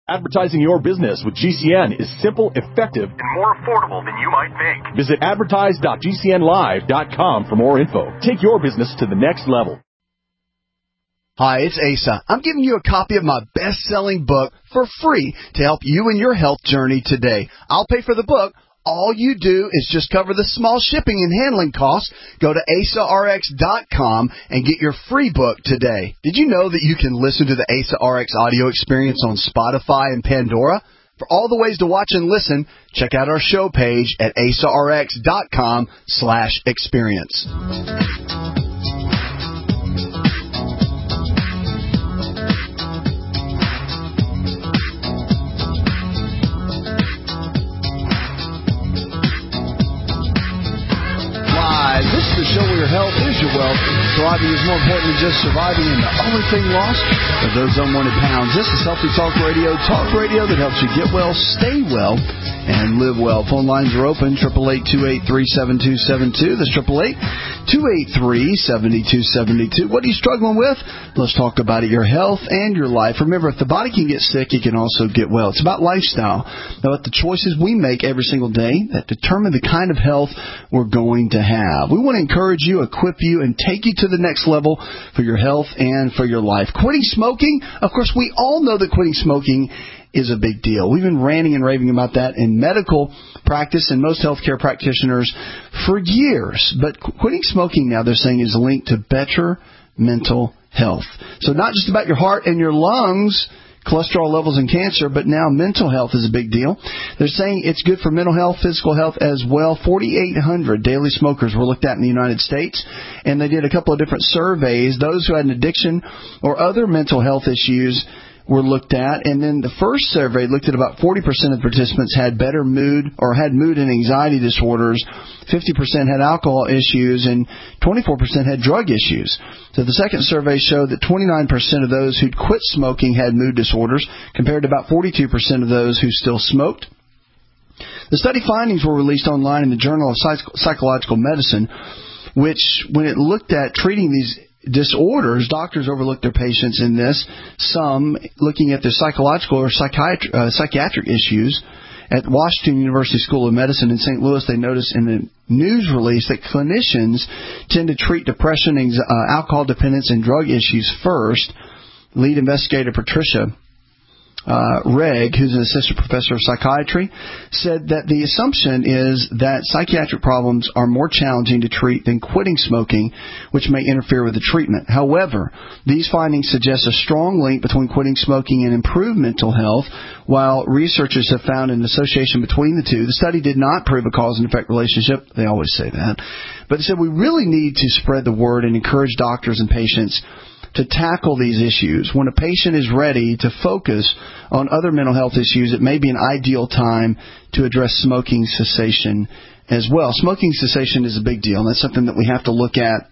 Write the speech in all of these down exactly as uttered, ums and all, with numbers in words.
Advertising your business with G C N is simple, effective, and more affordable than you might think. Visit advertise dot g c n live dot com for more info. Take your business to the next level. Hi, it's Asa. I'm giving you a copy of my best-selling book for free to help you in your health journey today. I'll pay for the book. All you do is just cover the small shipping and handling costs. Go to asa r x dot com and get your free book today. Did you know that you can listen to the Asa R X audio experience on Spotify and Pandora? For all the ways to watch and listen, check out our show page at asa r x dot com slash experience. This is the show where your health is your wealth. Thriving is more important than just surviving, and the only thing lost are those unwanted pounds. This is Healthy Talk Radio, talk radio that helps you get well, stay well, and live well. Phone lines are open, eight eight eight, two eight three, seven two seven two. That's eight eight eight, two eight three, seven two seven two. What are you struggling with? Let's talk about it, your health and your life. Remember, if the body can get sick, it can also get well. It's about lifestyle. About the choices we make every single day that determine the kind of health we're going to have. We want to encourage you, equip you, and take you to the next level for your health and for your life. Quitting smoking, of course, we all know that quitting smoking is a big deal. We've been ranting and raving about that in medical practice and most healthcare practitioners for years. But quitting smoking now, they're saying, is linked to better mental health. So not just about your heart and your lungs, cholesterol levels, and cancer, but now mental health is a big deal. They're saying it's good for mental health, physical health as well. forty-eight hundred daily smokers were looked at in the United States, and they did a couple of different surveys. Those who had an addiction or other mental health issues were looked at, and then the first survey looked at about forty percent of participants had better mood or had mood and anxiety disorders, fifty percent had alcohol issues, and twenty-four percent had drug issues. So the second survey showed that twenty-nine percent of those who'd quit smoking had mood disorders, compared to about forty-two percent of those who still smoked. The study findings were released online in the Journal of Psych- Psychological Medicine, which, when it looked at treating these disorders, doctors overlooked their patients in this, some looking at their psychological or psychiatric, uh, psychiatric issues. At Washington University School of Medicine in Saint Louis, they noticed in a news release that clinicians tend to treat depression, anxiety, uh, alcohol dependence, and drug issues first. Lead investigator Patricia Uh, Reg, who's an assistant professor of psychiatry, said that the assumption is that psychiatric problems are more challenging to treat than quitting smoking, which may interfere with the treatment. However, these findings suggest a strong link between quitting smoking and improved mental health, while researchers have found an association between the two. The study did not prove a cause and effect relationship. They always say that. But they said we really need to spread the word and encourage doctors and patients to tackle these issues. When a patient is ready to focus on other mental health issues, it may be an ideal time to address smoking cessation as well. Smoking cessation is a big deal, and that's something that we have to look at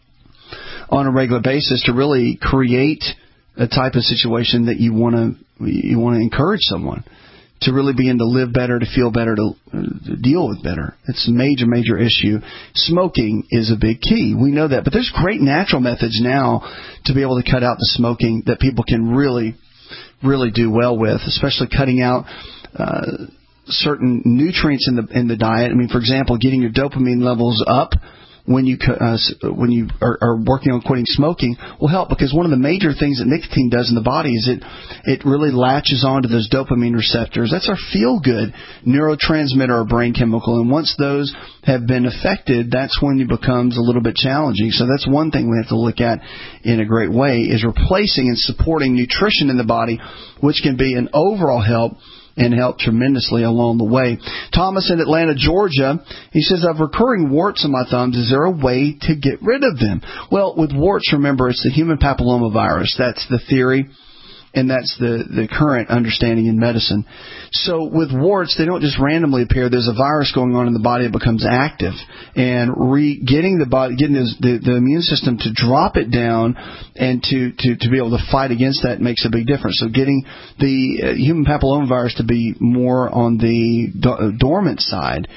on a regular basis to really create a type of situation that you want to you want to encourage someone to really begin to live better, to feel better, to, to deal with better. It's a major, major issue. Smoking is a big key. We know that. But there's great natural methods now to be able to cut out the smoking that people can really, really do well with, especially cutting out uh, certain nutrients in the in the diet. I mean, for example, getting your dopamine levels up when you uh, when you are, are working on quitting smoking will help, because one of the major things that nicotine does in the body is it it really latches onto those dopamine receptors. That's our feel-good neurotransmitter or brain chemical, and once those have been affected, that's when it becomes a little bit challenging. So that's one thing we have to look at in a great way, is replacing and supporting nutrition in the body, which can be an overall help and help tremendously along the way. Thomas in Atlanta, Georgia, he says, I have recurring warts on my thumbs. Is there a way to get rid of them? Well, with warts, remember, it's the human papillomavirus. That's the theory, and that's the, the current understanding in medicine. So with warts, they don't just randomly appear. There's a virus going on in the body that becomes active, and re, getting the body, getting the, the, the immune system to drop it down and to, to, to be able to fight against that makes a big difference. So getting the uh, human papillomavirus to be more on the do, uh, dormant side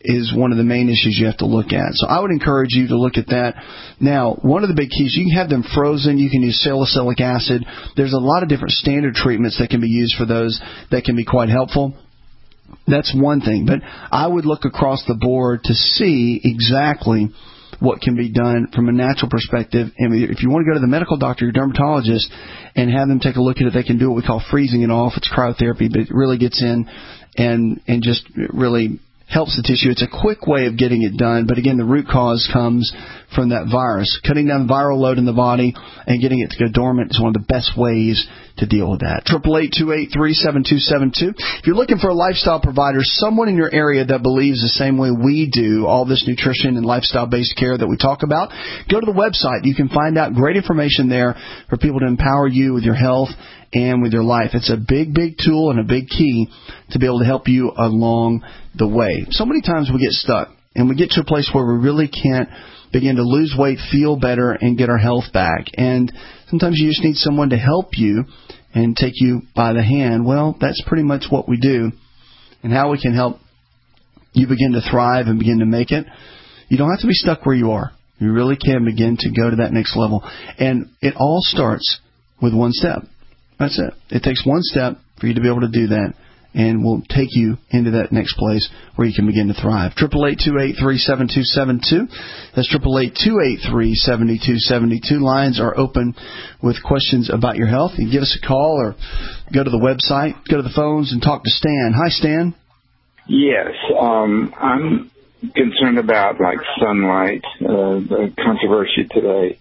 is one of the main issues you have to look at. So I would encourage you to look at that. Now, one of the big keys, you can have them frozen. You can use salicylic acid. There's a lot of different standard treatments that can be used for those that can be quite helpful. That's one thing. But I would look across the board to see exactly what can be done from a natural perspective. And if you want to go to the medical doctor, your dermatologist, and have them take a look at it, they can do what we call freezing it off. It's cryotherapy, but it really gets in and and just really helps the tissue. It's a quick way of getting it done, but again, the root cause comes from that virus. Cutting down viral load in the body and getting it to go dormant is one of the best ways to deal with that. eight eight eight, two eight three, seven two seven two. If you're looking for a lifestyle provider, someone in your area that believes the same way we do, all this nutrition and lifestyle-based care that we talk about, go to the website. You can find out great information there for people to empower you with your health and with your life. It's a big, big tool and a big key to be able to help you along the way. So many times we get stuck, and we get to a place where we really can't begin to lose weight, feel better, and get our health back. And sometimes you just need someone to help you and take you by the hand. Well, that's pretty much what we do. And how we can help you begin to thrive and begin to make it. You don't have to be stuck where you are. You really can begin to go to that next level. And it all starts with one step. That's it. It takes one step for you to be able to do that, and will take you into that next place where you can begin to thrive. eight eight eight, two eight three, seven two seven two. That's eight eight eight, two eight three, seven two seven two. Lines are open with questions about your health. You can give us a call or go to the website, go to the phones, and talk to Stan. Hi, Stan. Yes. Um, I'm concerned about, like, sunlight, uh, the controversy today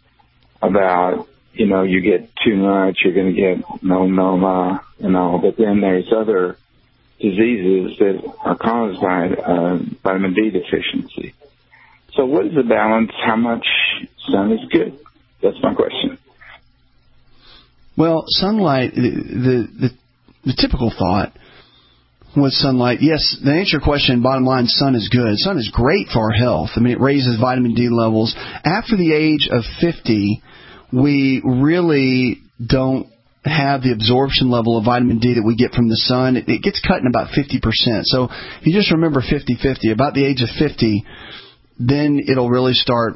about, you know, you get too much, you're going to get melanoma and all, but then there's other diseases that are caused by uh, vitamin D deficiency. So what is the balance? How much sun is good? That's my question. Well, sunlight, the the, the, the typical thought with sunlight, yes, the answer to your question, bottom line, sun is good. Sun is great for our health. I mean, it raises vitamin D levels. After the age of fifty, we really don't have the absorption level of vitamin D that we get from the sun. It, it gets cut in about fifty percent. So if you just remember fifty fifty, about the age of fifty, then it'll really start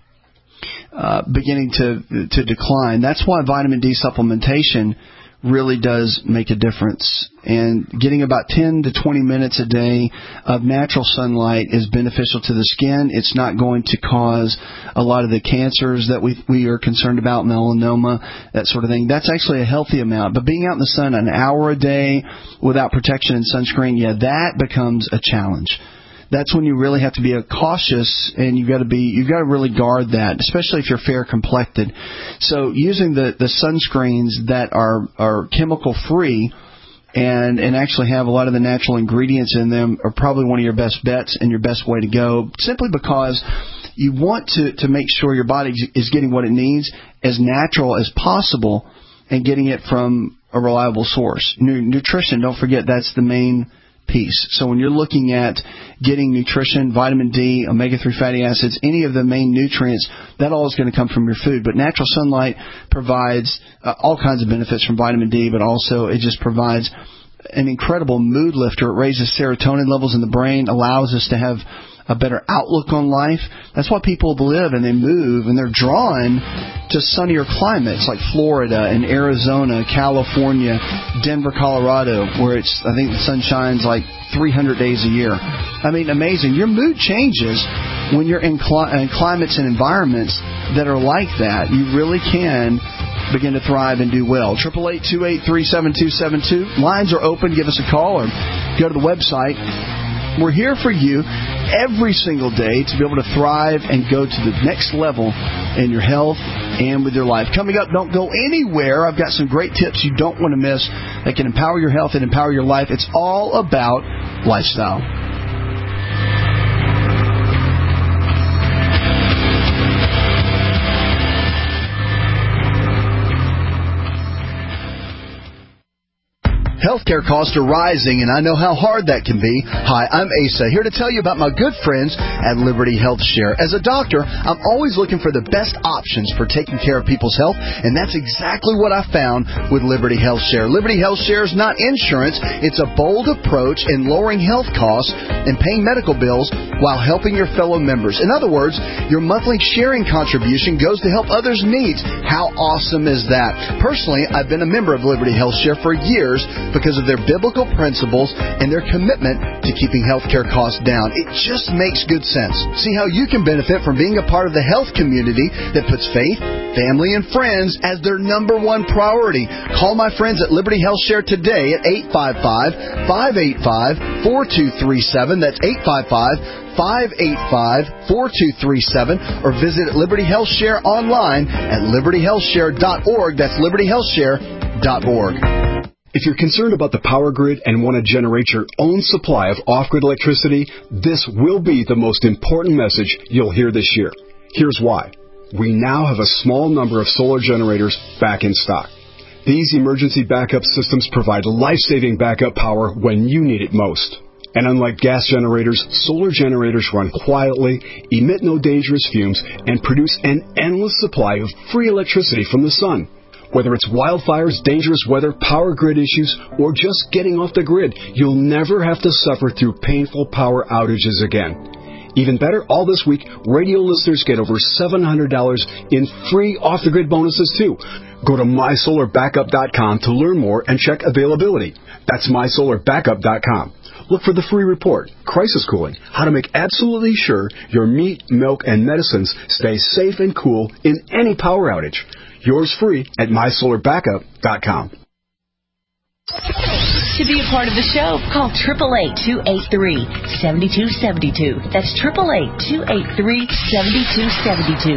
uh, beginning to to decline. That's why vitamin D supplementation really does make a difference. And getting about ten to twenty minutes a day of natural sunlight is beneficial to the skin. It's not going to cause a lot of the cancers that we we are concerned about, melanoma, that sort of thing. That's actually a healthy amount. But being out in the sun an hour a day without protection and sunscreen, yeah, that becomes a challenge. That's when you really have to be cautious, and you've got to be you've got to really guard that, especially if you're fair complected. So using the, the sunscreens that are are chemical free and and actually have a lot of the natural ingredients in them are probably one of your best bets and your best way to go, simply because you want to to make sure your body is getting what it needs as natural as possible and getting it from a reliable source. Nutrition, don't forget, that's the main piece. So when you're looking at getting nutrition, vitamin D, omega three fatty acids, any of the main nutrients, that all is going to come from your food. But natural sunlight provides uh, all kinds of benefits from vitamin D, but also it just provides an incredible mood lifter. It raises serotonin levels in the brain, allows us to have a better outlook on life. That's why people live and they move and they're drawn to sunnier climates like Florida and Arizona, California, Denver, Colorado, where it's, I think the sun shines like three hundred days a year. I mean, amazing. Your mood changes when you're in, cli- in climates and environments that are like that. You really can begin to thrive and do well. eight eight eight, two eight three, seven two seven two. Lines are open. Give us a call or go to the website. We're here for you every single day to be able to thrive and go to the next level in your health and with your life. Coming up, don't go anywhere. I've got some great tips you don't want to miss that can empower your health and empower your life. It's all about lifestyle. Healthcare costs are rising, and I know how hard that can be. Hi, I'm Asa, here to tell you about my good friends at Liberty Health Share. As a doctor, I'm always looking for the best options for taking care of people's health, and that's exactly what I found with Liberty Health Share. Liberty Health Share is not insurance. It's a bold approach in lowering health costs and paying medical bills while helping your fellow members. In other words, your monthly sharing contribution goes to help others' needs. How awesome is that? Personally, I've been a member of Liberty Health Share for years because of their biblical principles and their commitment to keeping healthcare costs down. It just makes good sense. See how you can benefit from being a part of the health community that puts faith, family, and friends as their number one priority. Call my friends at Liberty Health Share today at eight five five, five eight five, four two three seven. That's eight five five, five eight five, four two three seven, or visit Liberty Health Share online at liberty health share dot org. That's liberty health share dot org. If you're concerned about the power grid and want to generate your own supply of off-grid electricity, this will be the most important message you'll hear this year. Here's why. We now have a small number of solar generators back in stock. These emergency backup systems provide life-saving backup power when you need it most. And unlike gas generators, solar generators run quietly, emit no dangerous fumes, and produce an endless supply of free electricity from the sun. Whether it's wildfires, dangerous weather, power grid issues, or just getting off the grid, you'll never have to suffer through painful power outages again. Even better, all this week, radio listeners get over seven hundred dollars in free off-the-grid bonuses, too. Go to my solar backup dot com to learn more and check availability. That's my solar backup dot com. Look for the free report, Crisis Cooling, how to make absolutely sure your meat, milk, and medicines stay safe and cool in any power outage. Yours free at my solar backup dot com. To be a part of the show, call eight eight eight, two eight three, seven two seven two. That's eight eight eight, two eight three, seven two seven two.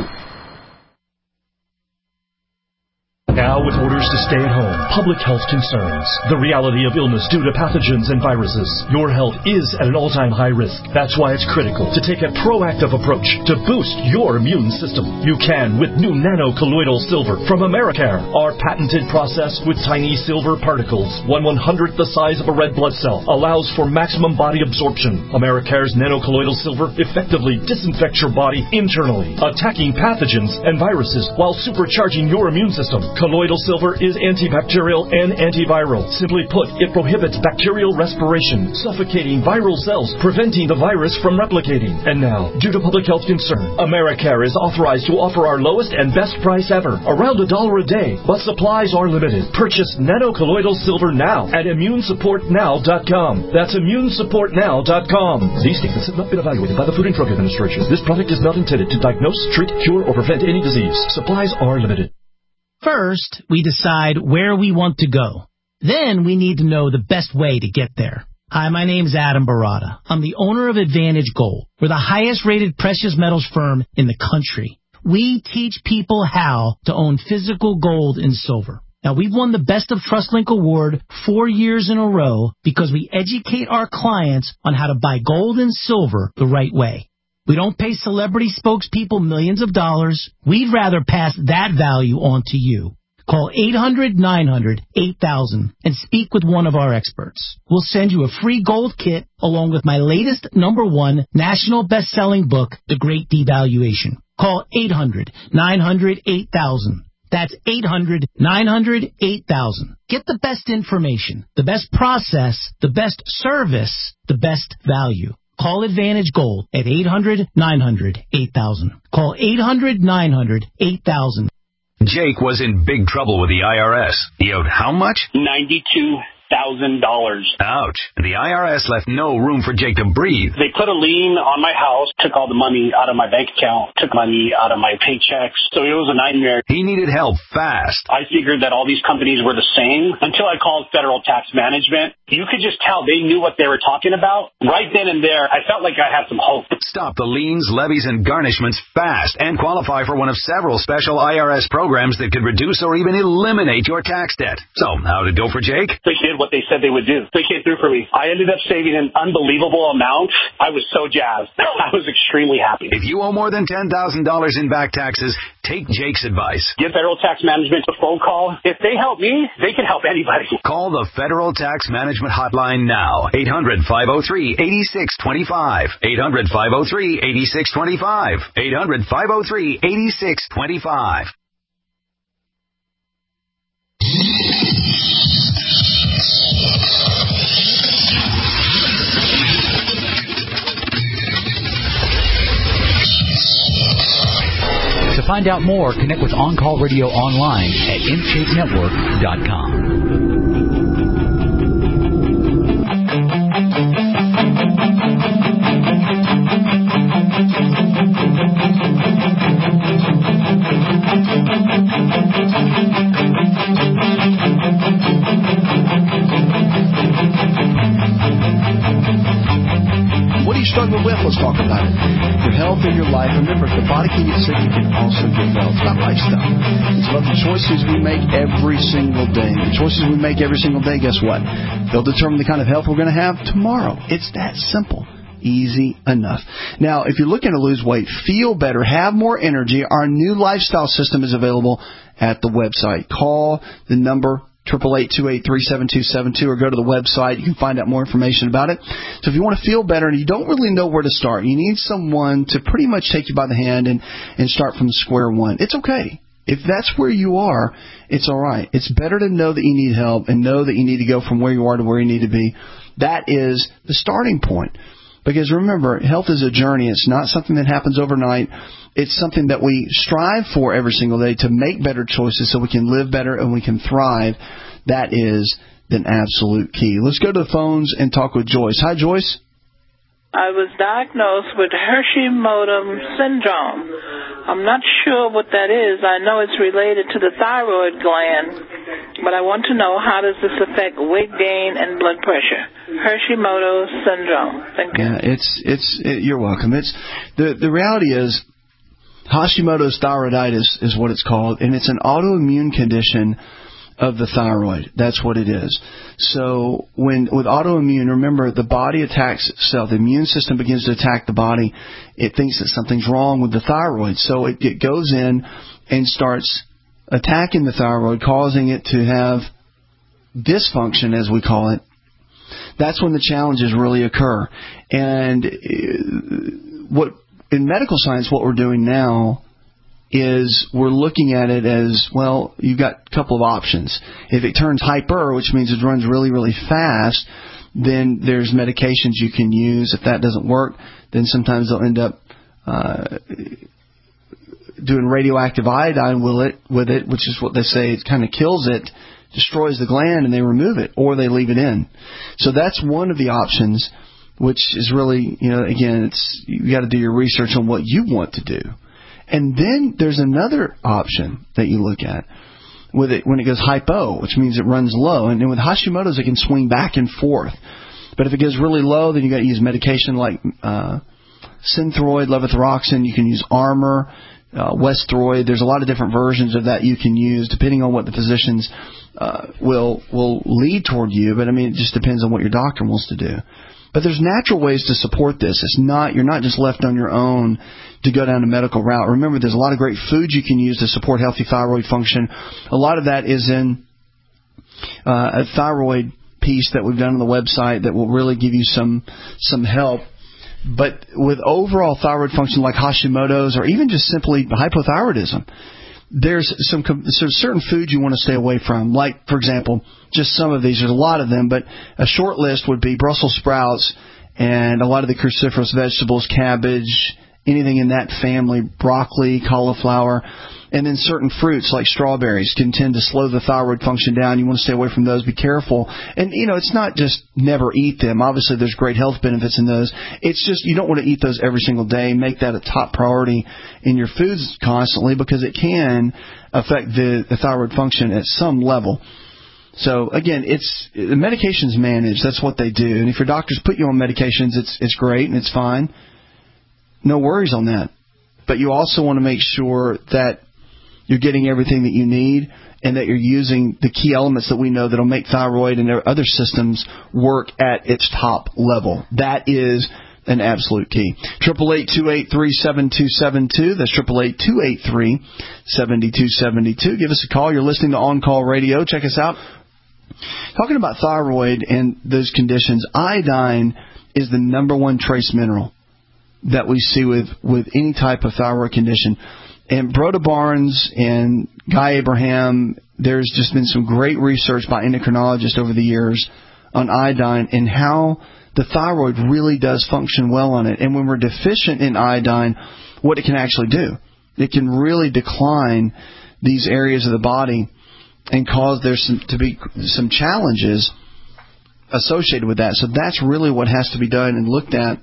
Now with orders to stay at home, public health concerns, the reality of illness due to pathogens and viruses, your health is at an all-time high risk. That's why it's critical to take a proactive approach to boost your immune system. You can with new nano-colloidal silver from Americare. Our patented process with tiny silver particles, one one-hundredth the size of a red blood cell, allows for maximum body absorption. Americare's nano-colloidal silver effectively disinfects your body internally, attacking pathogens and viruses while supercharging your immune system. Colloidal silver is antibacterial and antiviral. Simply put, it prohibits bacterial respiration, suffocating viral cells, preventing the virus from replicating. And now, due to public health concern, Americare is authorized to offer our lowest and best price ever, around a dollar a day, but supplies are limited. Purchase nano-colloidal silver now at immune support now dot com. That's immune support now dot com. These statements have not been evaluated by the Food and Drug Administration. This product is not intended to diagnose, treat, cure, or prevent any disease. Supplies are limited. First, we decide where we want to go. Then we need to know the best way to get there. Hi, my name is Adam Barada. I'm the owner of Advantage Gold. We're the highest-rated precious metals firm in the country. We teach people how to own physical gold and silver. Now, we've won the Best of TrustLink Award four years in a row because we educate our clients on how to buy gold and silver the right way. We don't pay celebrity spokespeople millions of dollars. We'd rather pass that value on to you. Call eight hundred, nine hundred, eight thousand and speak with one of our experts. We'll send you a free gold kit along with my latest number one national best-selling book, The Great Devaluation. Call eight hundred, nine hundred, eight thousand. That's eight hundred, nine hundred, eight thousand. Get the best information, the best process, the best service, the best value. Call Advantage Gold at eight hundred, nine hundred, eight thousand. Call eight hundred, nine hundred, eight thousand. Jake was in big trouble with the I R S. He owed how much? ninety-two thousand dollars. Ouch. The I R S left no room for Jake to breathe. They put a lien on my house, took all the money out of my bank account, took money out of my paychecks. So it was a nightmare. He needed help fast. I figured that all these companies were the same until I called Federal Tax Management. You could just tell they knew what they were talking about. Right then and there, I felt like I had some hope. Stop the liens, levies, and garnishments fast and qualify for one of several special I R S programs that could reduce or even eliminate your tax debt. So, how'd it go for Jake? They did did what they said they would do. They came through for me. I ended up saving an unbelievable amount. I was so jazzed. I was extremely happy. If you owe more than ten thousand dollars in back taxes, take Jake's advice. Give Federal Tax Management a phone call. If they help me, they can help anybody. Call the Federal Tax Management Hotline now. eight hundred, five oh three, eight six two five. eight hundred, five oh three, eight six two five. eight hundred, five oh three, eight six two five. To find out more, connect with On Call Radio online at in shape network dot com. What are you struggling with? Let's talk about it. Your health in your life. Remember, if the body can get sick, you can also get well. It's not lifestyle. It's about the choices we make every single day. The choices we make every single day, guess what? They'll determine the kind of health we're going to have tomorrow. It's that simple. Easy enough. Now, if you're looking to lose weight, feel better, have more energy, our new lifestyle system is available at the website. Call the number eight eight eight, two eight three, seven two seven two, or go to the website. You can find out more information about it. So if you want to feel better and you don't really know where to start, you need someone to pretty much take you by the hand and, and start from square one. It's okay. If that's where you are, it's all right. It's better to know that you need help and know that you need to go from where you are to where you need to be. That is the starting point. Because remember, health is a journey. It's not something that happens overnight. It's something that we strive for every single day to make better choices so we can live better and we can thrive. That is the absolute key. Let's go to the phones and talk with Joyce. Hi, Joyce. I was diagnosed with Hashimoto syndrome. I'm not sure what that is. I know it's related to the thyroid gland, but I want to know, how does this affect weight gain and blood pressure? Hashimoto syndrome. Thank you. Yeah, it's it's it, you're welcome. It's the the reality is Hashimoto's thyroiditis is what it's called, and it's an autoimmune condition of the thyroid. That's what it is. So when with autoimmune, remember, the body attacks itself. The immune system begins to attack the body. It thinks that something's wrong with the thyroid. So it, it goes in and starts attacking the thyroid, causing it to have dysfunction, as we call it. That's when the challenges really occur. And what in medical science, what we're doing now is we're looking at it as, well, you've got a couple of options. If it turns hyper, which means it runs really, really fast, then there's medications you can use. If that doesn't work, then sometimes they'll end up uh, doing radioactive iodine with it, with it, which is what they say, it kind of kills it, destroys the gland, and they remove it, or they leave it in. So that's one of the options, which is really, you know, again, it's you got to do your research on what you want to do. And then there's another option that you look at with it when it goes hypo, which means it runs low. And then with Hashimoto's, it can swing back and forth. But if it goes really low, then you got to use medication like uh, Synthroid, levothyroxine. You can use Armour, uh, Westroid. There's a lot of different versions of that you can use, depending on what the physicians uh, will will lead toward you. But I mean, it just depends on what your doctor wants to do. But there's natural ways to support this. It's not you're not just left on your own to go down a medical route. Remember, there's a lot of great foods you can use to support healthy thyroid function. A lot of that is in uh, a thyroid piece that we've done on the website that will really give you some some help. But with overall thyroid function like Hashimoto's or even just simply hypothyroidism, there's some so certain foods you want to stay away from. Like, for example, just some of these. There's a lot of them, but a short list would be Brussels sprouts and a lot of the cruciferous vegetables, cabbage, anything in that family, broccoli, cauliflower, and then certain fruits like strawberries can tend to slow the thyroid function down. You want to stay away from those. Be careful. And, you know, it's not just never eat them. Obviously, there's great health benefits in those. It's just you don't want to eat those every single day. Make that a top priority in your foods constantly because it can affect the, the thyroid function at some level. So, again, it's the medications managed. That's what they do. And if your doctors put you on medications, it's it's great and it's fine. No worries on that. But you also want to make sure that you're getting everything that you need and that you're using the key elements that we know that will make thyroid and other systems work at its top level. That is an absolute key. Triple eight two eight three seven two seven two. That's triple eight two eight three seven two seven two. Give us a call. You're listening to On Call Radio. Check us out. Talking about thyroid and those conditions, iodine is the number one trace mineral that we see with, with any type of thyroid condition. And Broda Barnes and Guy Abraham, there's just been some great research by endocrinologists over the years on iodine and how the thyroid really does function well on it. And when we're deficient in iodine, what it can actually do, it can really decline these areas of the body and cause there some, to be some challenges associated with that. So that's really what has to be done and looked at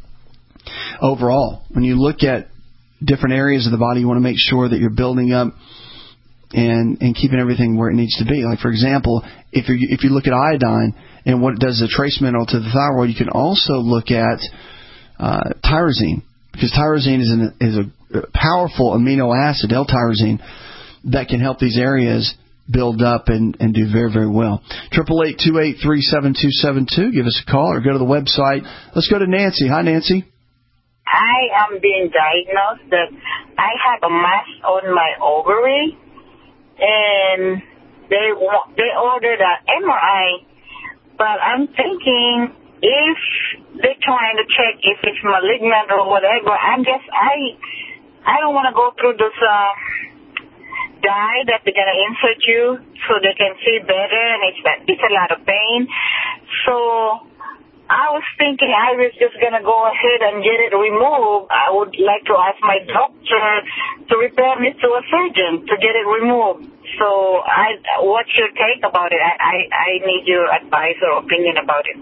overall. When you look at different areas of the body, you want to make sure that you're building up and, and keeping everything where it needs to be. Like, for example, if you if you look at iodine and what it does as a trace mineral to the thyroid, you can also look at uh, tyrosine, because tyrosine is, an, is a powerful amino acid, L-tyrosine, that can help these areas build up and, and do very, very well. triple eight two eight three seven two seven two. Give us a call or go to the website. Let's go to Nancy. Hi, Nancy. I am being diagnosed that I have a mass on my ovary, and they they ordered an M R I, but I'm thinking if they're trying to check if it's malignant or whatever, I'm just, I, I don't want to go through this uh, dye that they're going to insert you so they can see better, and it's, it's a lot of pain. So I was thinking I was just going to go ahead and get it removed. I would like to ask my doctor to refer me to a surgeon to get it removed. So I, what's your take about it? I, I, I need your advice or opinion about it.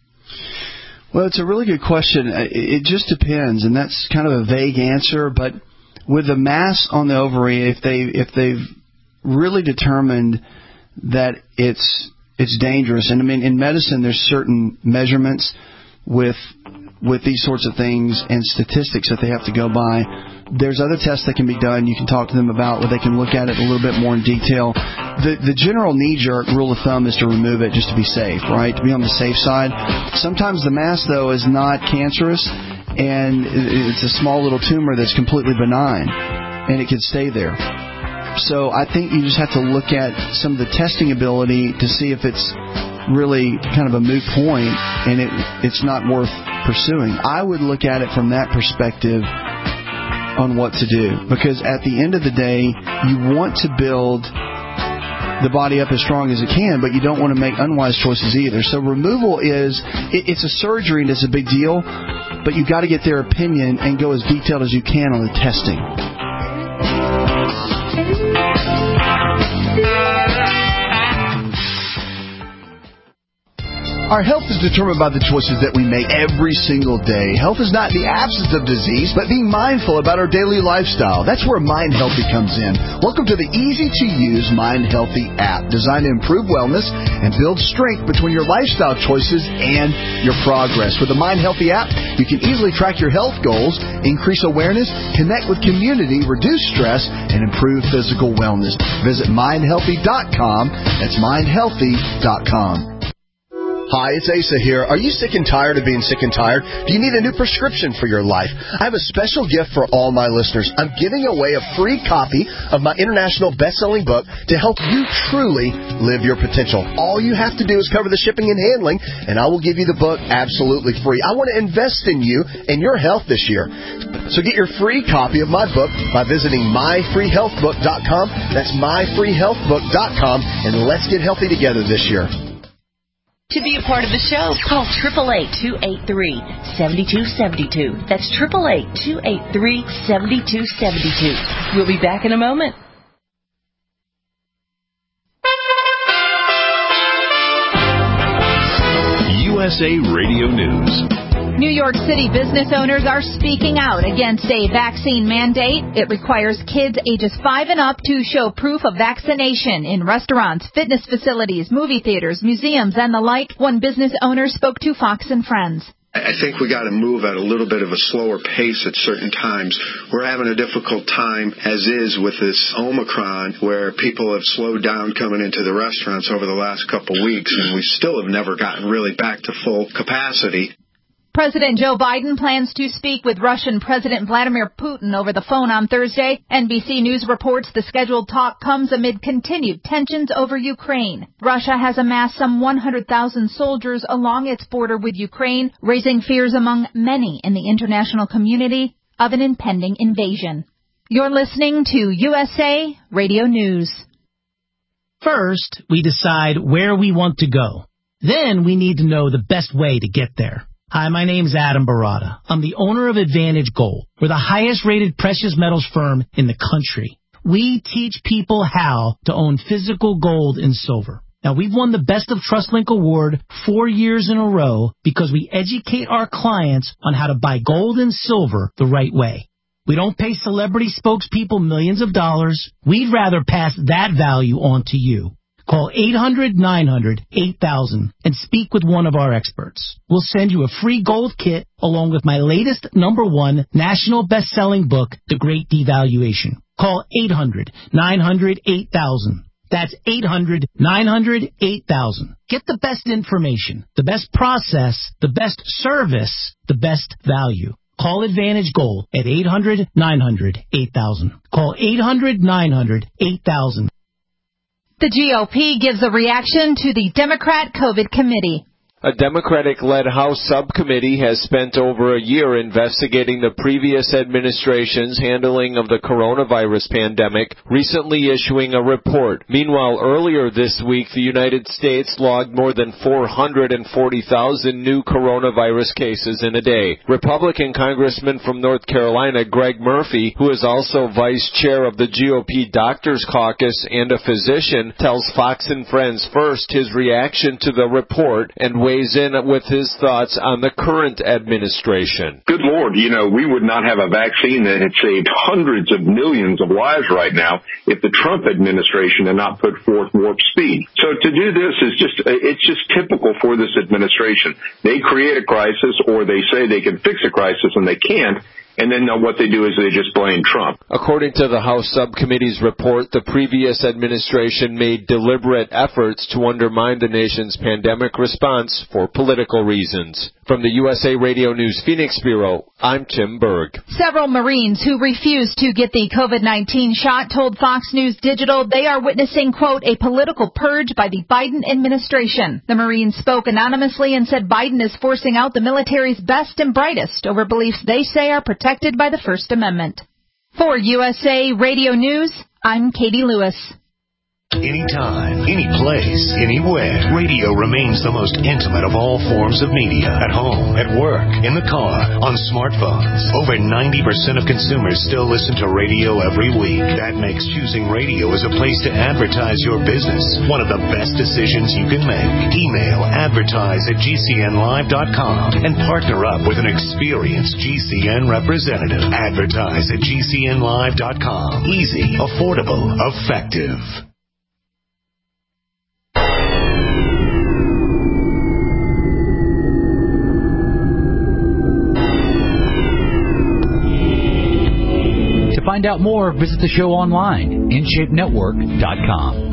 Well, it's a really good question. It just depends, and that's kind of a vague answer. But with the mass on the ovary, if they if they've really determined that it's it's dangerous, and I mean in medicine there's certain measurements with with these sorts of things and statistics that they have to go by. There's other tests that can be done. You can talk to them about where they can look at it a little bit more in detail. The the general knee-jerk rule of thumb is to remove it just to be safe, right? To be on the safe side. Sometimes the mass, though, is not cancerous, and it's a small little tumor that's completely benign, and it can stay there. So I think you just have to look at some of the testing ability to see if it's really kind of a moot point and it it's not worth pursuing. I would look at it from that perspective on what to do, because at the end of the day, you want to build the body up as strong as it can, but you don't want to make unwise choices either. So removal is, it, it's a surgery and it's a big deal, but you've got to get their opinion and go as detailed as you can on the testing. Our health is determined by the choices that we make every single day. Health is not the absence of disease, but being mindful about our daily lifestyle. That's where Mind Healthy comes in. Welcome to the easy-to-use Mind Healthy app, designed to improve wellness and build strength between your lifestyle choices and your progress. With the Mind Healthy app, you can easily track your health goals, increase awareness, connect with community, reduce stress, and improve physical wellness. Visit mind healthy dot com. That's mind healthy dot com. Hi, it's Asa here. Are you sick and tired of being sick and tired? Do you need a new prescription for your life? I have a special gift for all my listeners. I'm giving away a free copy of my international best-selling book to help you truly live your potential. All you have to do is cover the shipping and handling, and I will give you the book absolutely free. I want to invest in you and your health this year. So get your free copy of my book by visiting my free health book dot com. That's my free health book dot com, and let's get healthy together this year. To be a part of the show, call eight eight eight, two eight three, seven two seven two. That's eight eight eight, two eight three, seven two seven two. We'll be back in a moment. U S A Radio News. New York City business owners are speaking out against a vaccine mandate. It requires kids ages five and up to show proof of vaccination in restaurants, fitness facilities, movie theaters, museums, and the like. One business owner spoke to Fox and Friends. I think we got to move at a little bit of a slower pace at certain times. We're having a difficult time, as is, with this Omicron, where people have slowed down coming into the restaurants over the last couple weeks, and we still have never gotten really back to full capacity. President Joe Biden plans to speak with Russian President Vladimir Putin over the phone on Thursday. N B C News reports the scheduled talk comes amid continued tensions over Ukraine. Russia has amassed some one hundred thousand soldiers along its border with Ukraine, raising fears among many in the international community of an impending invasion. You're listening to U S A Radio News. First, we decide where we want to go. Then we need to know the best way to get there. Hi, my name's Adam Barada. I'm the owner of Advantage Gold. We're the highest rated precious metals firm in the country. We teach people how to own physical gold and silver. Now, we've won the Best of TrustLink Award four years in a row because we educate our clients on how to buy gold and silver the right way. We don't pay celebrity spokespeople millions of dollars. We'd rather pass that value on to you. Call eight hundred nine hundred eight thousand and speak with one of our experts. We'll send you a free gold kit along with my latest number one national best-selling book, The Great Devaluation. Call eight hundred nine hundred eight thousand. That's eight hundred nine hundred eight thousand. Get the best information, the best process, the best service, the best value. Call Advantage Gold at eight hundred nine hundred eight thousand. Call eight hundred nine hundred eight thousand. The G O P gives a reaction to the Democrat COVID committee. A Democratic-led House subcommittee has spent over a year investigating the previous administration's handling of the coronavirus pandemic, recently issuing a report. Meanwhile, earlier this week, the United States logged more than four hundred forty thousand new coronavirus cases in a day. Republican Congressman from North Carolina, Greg Murphy, who is also vice chair of the G O P Doctors Caucus and a physician, tells Fox and Friends First his reaction to the report and weighs in with his thoughts on the current administration. Good Lord, you know, we would not have a vaccine that had saved hundreds of millions of lives right now if the Trump administration had not put forth warp speed. So to do this is just, it's just typical for this administration. They create a crisis, or they say they can fix a crisis and they can't. And then what they do is they just blame Trump. According to the House Subcommittee's report, the previous administration made deliberate efforts to undermine the nation's pandemic response for political reasons. From the U S A Radio News Phoenix Bureau, I'm Tim Berg. Several Marines who refused to get the COVID nineteen shot told Fox News Digital they are witnessing, quote, a political purge by the Biden administration. The Marines spoke anonymously and said Biden is forcing out the military's best and brightest over beliefs they say are protected by the First Amendment. For U S A Radio News, I'm Katie Lewis. Anytime, any place, anywhere, radio remains the most intimate of all forms of media. At home, at work, in the car, on smartphones. Over ninety percent of consumers still listen to radio every week. That makes choosing radio as a place to advertise your business one of the best decisions you can make. Email advertise at G C N live dot com and partner up with an experienced G C N representative. Advertise at G C N live dot com. Easy, affordable, effective. To find out more, visit the show online, in shape network dot com.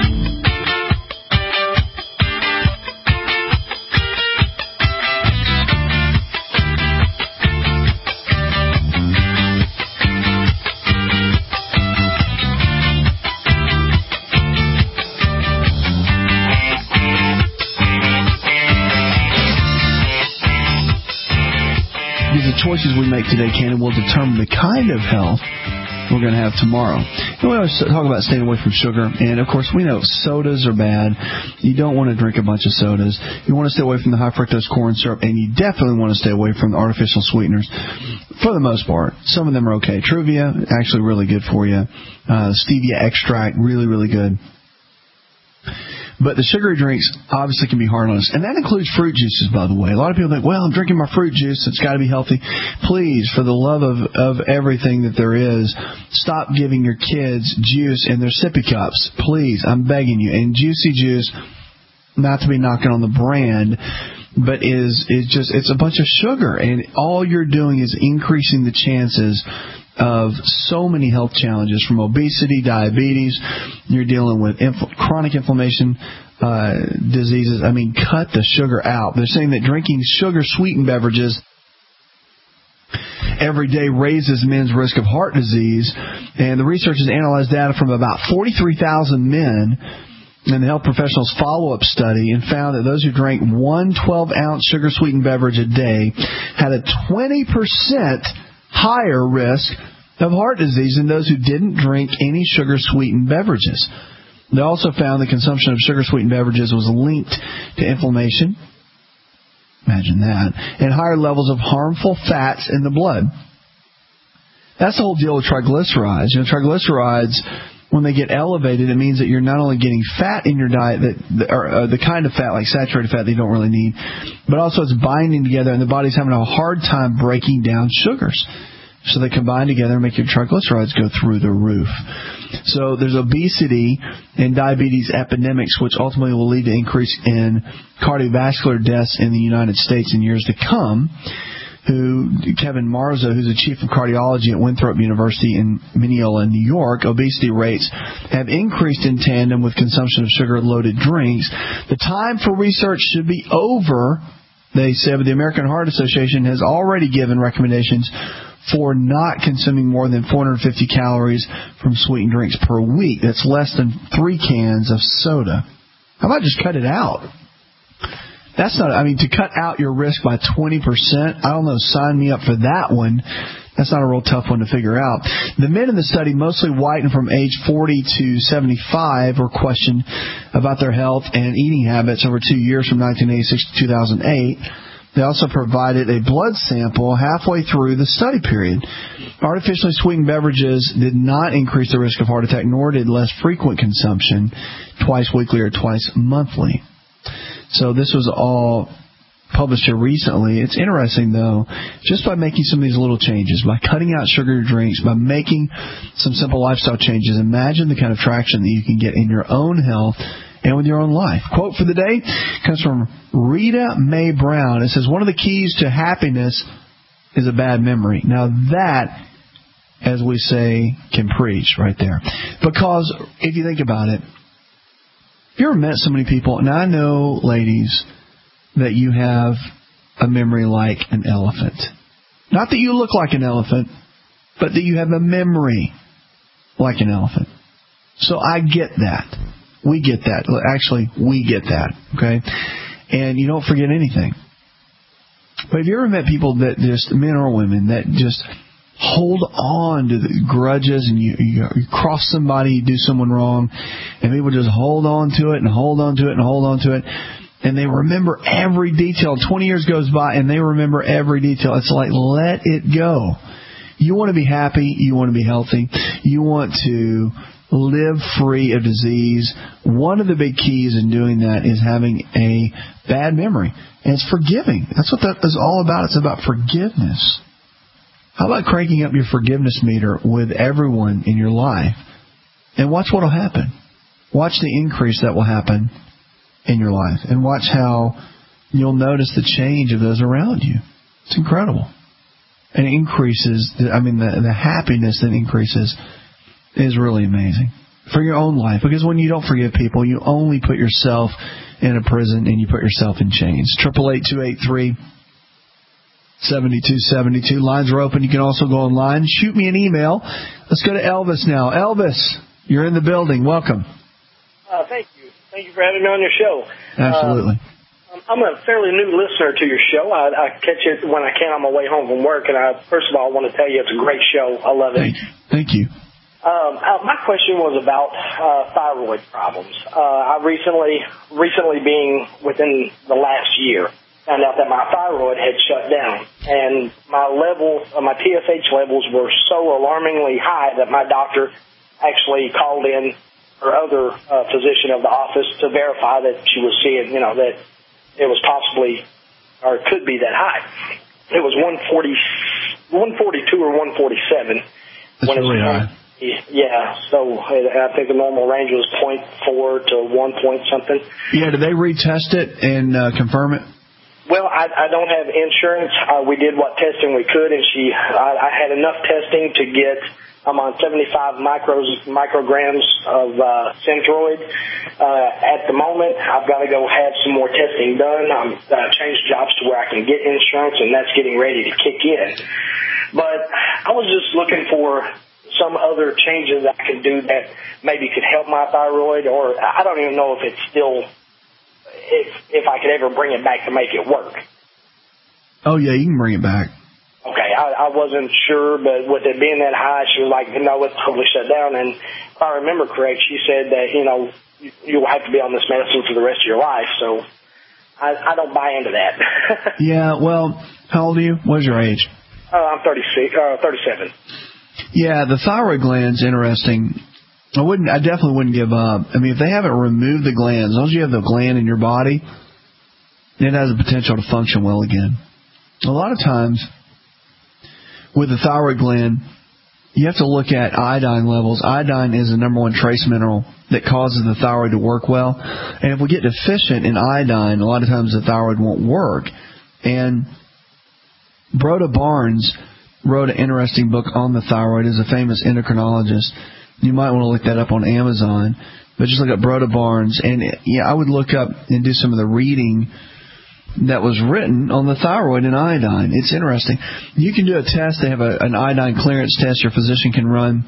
Choices we make today, Cannon, will determine the kind of health we're going to have tomorrow. And we always talk about staying away from sugar, and of course we know sodas are bad. You don't want to drink a bunch of sodas. You want to stay away from the high fructose corn syrup, and you definitely want to stay away from the artificial sweeteners for the most part. Some of them are okay. Truvia, actually really good for you. Uh, stevia extract, really, really good. But the sugary drinks obviously can be hard on us. And that includes fruit juices, by the way. A lot of people think, well, I'm drinking my fruit juice. It's got to be healthy. Please, for the love of, of everything that there is, stop giving your kids juice in their sippy cups. Please, I'm begging you. And Juicy Juice, not to be knocking on the brand, but is is just it's a bunch of sugar, and all you're doing is increasing the chances of so many health challenges, from obesity, diabetes. You're dealing with inf- chronic inflammation uh, diseases. I mean, cut the sugar out. They're saying that drinking sugar-sweetened beverages every day raises men's risk of heart disease, and the researchers analyzed data from about forty-three thousand men in the health professionals follow-up study and found that those who drank one twelve-ounce sugar-sweetened beverage a day had a twenty percent higher risk of heart disease than those who didn't drink any sugar-sweetened beverages. They also found the consumption of sugar-sweetened beverages was linked to inflammation. Imagine that. And higher levels of harmful fats in the blood. That's the whole deal with triglycerides. You know, triglycerides, when they get elevated, it means that you're not only getting fat in your diet, that or uh, the kind of fat, like saturated fat, that you don't really need, but also it's binding together, and the body's having a hard time breaking down sugars. So they combine together and make your triglycerides go through the roof. So there's obesity and diabetes epidemics, which ultimately will lead to increase in cardiovascular deaths in the United States in years to come. Who Kevin Marzo, who's the chief of cardiology at Winthrop University in Mineola, New York, obesity rates have increased in tandem with consumption of sugar-loaded drinks. The time for research should be over, they said, but the American Heart Association has already given recommendations for not consuming more than four hundred fifty calories from sweetened drinks per week. That's less than three cans of soda. How about just cut it out? That's not, I mean, to cut out your risk by twenty percent, I don't know, sign me up for that one. That's not a real tough one to figure out. The men in the study, mostly white and from age forty to seventy-five, were questioned about their health and eating habits over two years from nineteen eighty-six to two thousand eight. They also provided a blood sample halfway through the study period. Artificially sweetened beverages did not increase the risk of heart attack, nor did less frequent consumption, twice weekly or twice monthly. So this was all published here recently. It's interesting, though, just by making some of these little changes, by cutting out sugary drinks, by making some simple lifestyle changes, imagine the kind of traction that you can get in your own health and with your own life. Quote for the day comes from Rita Mae Brown. It says, one of the keys to happiness is a bad memory. Now that, as we say, can preach right there. Because if you think about it, have you ever met so many people, and I know, ladies, that you have a memory like an elephant. Not that you look like an elephant, but that you have a memory like an elephant. So I get that. We get that. Actually, we get that, okay? And you don't forget anything. But have you ever met people that just, men or women, that just hold on to the grudges, and you, you, you cross somebody, you do someone wrong, and people just hold on to it and hold on to it and hold on to it, and they remember every detail. twenty years goes by, and they remember every detail. It's like, let it go. You want to be happy. You want to be healthy. You want to live free of disease. One of the big keys in doing that is having a bad memory. And it's forgiving. That's what that is all about. It's about forgiveness. How about cranking up your forgiveness meter with everyone in your life? And watch what will happen. Watch the increase that will happen in your life. And watch how you'll notice the change of those around you. It's incredible. And it increases, the, I mean, the, the happiness that increases is really amazing for your own life. Because when you don't forgive people, you only put yourself in a prison and you put yourself in chains. eight eight eight, two eight three, seven two seven two. Lines are open. You can also go online. Shoot me an email. Let's go to Elvis now. Elvis, you're in the building. Welcome. Uh, thank you. Thank you for having me on your show. Absolutely. Uh, I'm a fairly new listener to your show. I, I catch it when I can on my way home from work. And I, first of all, I want to tell you it's a great show. I love it. Thank you. Thank you. Um, my question was about uh, thyroid problems. Uh, I recently, recently being within the last year, found out that my thyroid had shut down, and my level, uh, my T S H levels were so alarmingly high that my doctor actually called in her other uh, physician of the office to verify that she was seeing, you know, that it was possibly or could be that high. It was one forty, one forty-two or one forty-seven. That's when really high. Yeah, so I think the normal range was point four to one point something. Yeah, did they retest it and uh, confirm it? Well, I, I don't have insurance. Uh, we did what testing we could, and she, I, I had enough testing to get, I'm on seventy-five micros, micrograms of uh, Synthroid. Uh, at the moment, I've got to go have some more testing done. I'm uh, changed jobs to where I can get insurance, and that's getting ready to kick in. But I was just looking for some other changes I can do that maybe could help my thyroid, or I don't even know if it's still... If if I could ever bring it back to make it work. Oh, yeah, you can bring it back. Okay, I, I wasn't sure, but with it being that high, she was like, no, it's totally shut down. And if I remember correct, she said that, you know, you'll have to be on this medicine for the rest of your life. So I, I don't buy into that. Yeah, well, how old are you? What is your age? Uh, I'm thirty-six, uh, thirty-seven. Yeah, the thyroid gland's interesting. I wouldn't. I definitely wouldn't give up. I mean, if they haven't removed the gland, as long as you have the gland in your body, it has the potential to function well again. A lot of times, with the thyroid gland, you have to look at iodine levels. Iodine is the number one trace mineral that causes the thyroid to work well. And if we get deficient in iodine, a lot of times the thyroid won't work. And Broda Barnes wrote an interesting book on the thyroid. Is a famous endocrinologist. You might want to look that up on Amazon, but just look up Broda Barnes. And, yeah, I would look up and do some of the reading that was written on the thyroid and iodine. It's interesting. You can do a test. They have a, an iodine clearance test your physician can run.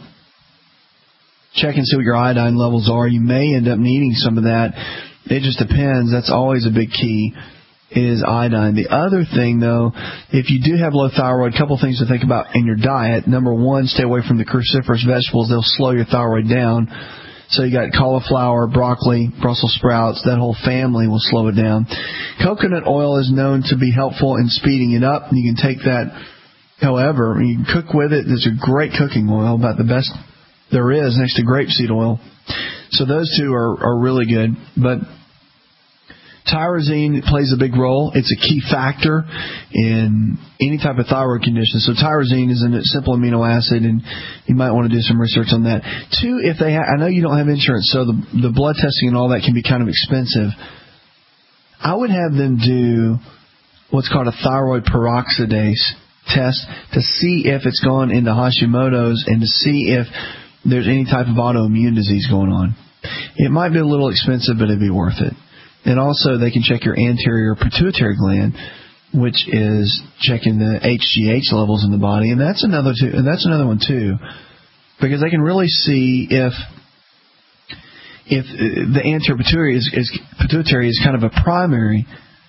Check and see what your iodine levels are. You may end up needing some of that. It just depends. That's always a big key, is iodine. The other thing, though, if you do have low thyroid, a couple things to think about in your diet. Number one, stay away from the cruciferous vegetables. They'll slow your thyroid down. So you got cauliflower, broccoli, Brussels sprouts. That whole family will slow it down. Coconut oil is known to be helpful in speeding it up. You can take that, however, you can cook with it. It's a great cooking oil, about the best there is next to grapeseed oil. So those two are, are really good. But tyrosine plays a big role. It's a key factor in any type of thyroid condition. So tyrosine is a simple amino acid, and you might want to do some research on that. Two, if they ha- I know you don't have insurance, so the, the blood testing and all that can be kind of expensive. I would have them do what's called a thyroid peroxidase test to see if it's gone into Hashimoto's and to see if there's any type of autoimmune disease going on. It might be a little expensive, but it'd be worth it. And also, they can check your anterior pituitary gland, which is checking the H G H levels in the body, and that's another two, and that's another one too, because they can really see if if the anterior pituitary is, is pituitary is kind of a primary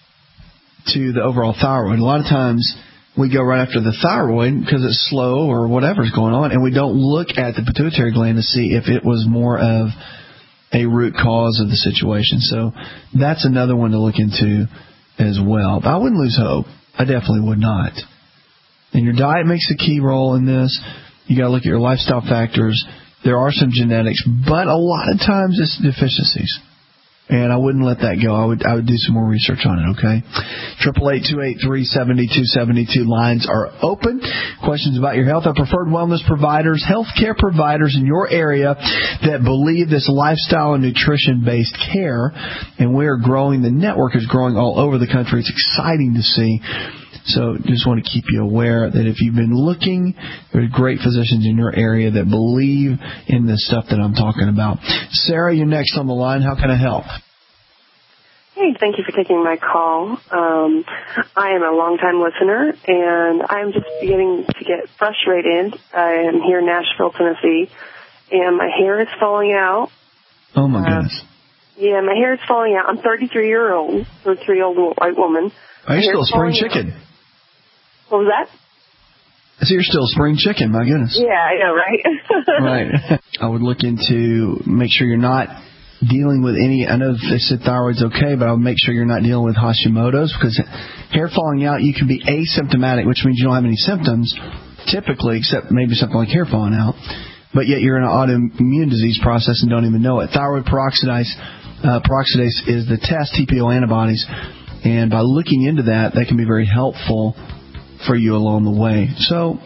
to the overall thyroid. A lot of times we go right after the thyroid because it's slow or whatever's going on, and we don't look at the pituitary gland to see if it was more of a root cause of the situation. So that's another one to look into as well. But I wouldn't lose hope. I definitely would not. And your diet makes a key role in this. You got to look at your lifestyle factors. There are some genetics, but a lot of times it's deficiencies. And I wouldn't let that go. I would I would do some more research on it, okay? triple eight, two eight three, seven two seven two. Lines are open. Questions about your health. Our preferred wellness providers, healthcare providers in your area that believe this lifestyle and nutrition-based care. And we are growing. The network is growing all over the country. It's exciting to see. So just want to keep you aware that if you've been looking, there are great physicians in your area that believe in this stuff that I'm talking about. Sarah, you're next on the line. How can I help? Hey, thank you for taking my call. Um, I am a long-time listener, and I'm just beginning to get frustrated. I am here in Nashville, Tennessee, and my hair is falling out. Oh, my goodness. Uh, yeah, my hair is falling out. I'm thirty-three-year-old, thirty-three-year-old white woman. Are you still a spring chicken? Out. What was that? So you're still a spring chicken, my goodness. Yeah, I know, right? Right. I would look into, make sure you're not dealing with any, I know they said thyroid's okay, but I would make sure you're not dealing with Hashimoto's, because hair falling out, you can be asymptomatic, which means you don't have any symptoms, typically, except maybe something like hair falling out, but yet you're in an autoimmune disease process and don't even know it. Thyroid peroxidase, uh, peroxidase is the test, T P O antibodies, and by looking into that, that can be very helpful for you along the way. So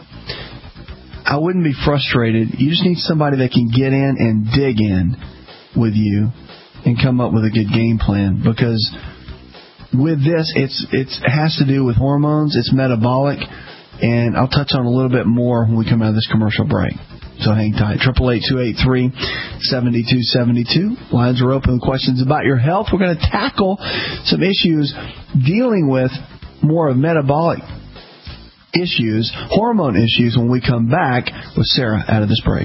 I wouldn't be frustrated. You just need somebody that can get in and dig in with you and come up with a good game plan, because with this, it's, it's, it has to do with hormones. It's metabolic. And I'll touch on a little bit more when we come out of this commercial break. So hang tight. eight eight eight, two eight three, seven two seven two. Lines are open with questions about your health. We're going to tackle some issues dealing with more of metabolic issues, hormone issues, when we come back with Sarah out of this break.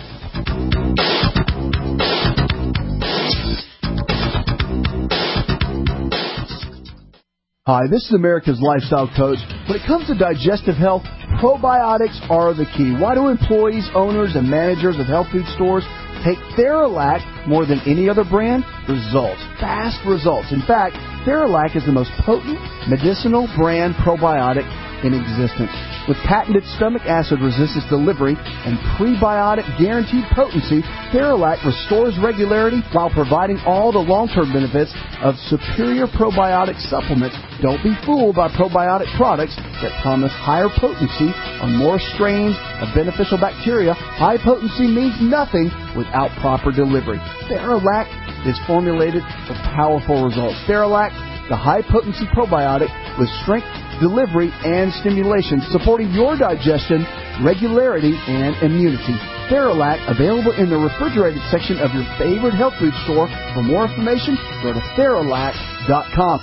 Hi, this is America's Lifestyle Coach. When it comes to digestive health, probiotics are the key. Why do employees, owners, and managers of health food stores take Theralac more than any other brand? Results. Fast results. In fact, Theralac is the most potent medicinal brand probiotic in existence. With patented stomach acid resistance delivery and prebiotic guaranteed potency, Theralac restores regularity while providing all the long-term benefits of superior probiotic supplements. Don't be fooled by probiotic products that promise higher potency on more strains of beneficial bacteria. High potency means nothing without proper delivery. Theralac is formulated for powerful results. Theralac, the high-potency probiotic with strength, delivery, and stimulation, supporting your digestion, regularity, and immunity. Theralac, available in the refrigerated section of your favorite health food store. For more information, go to Theralac dot com.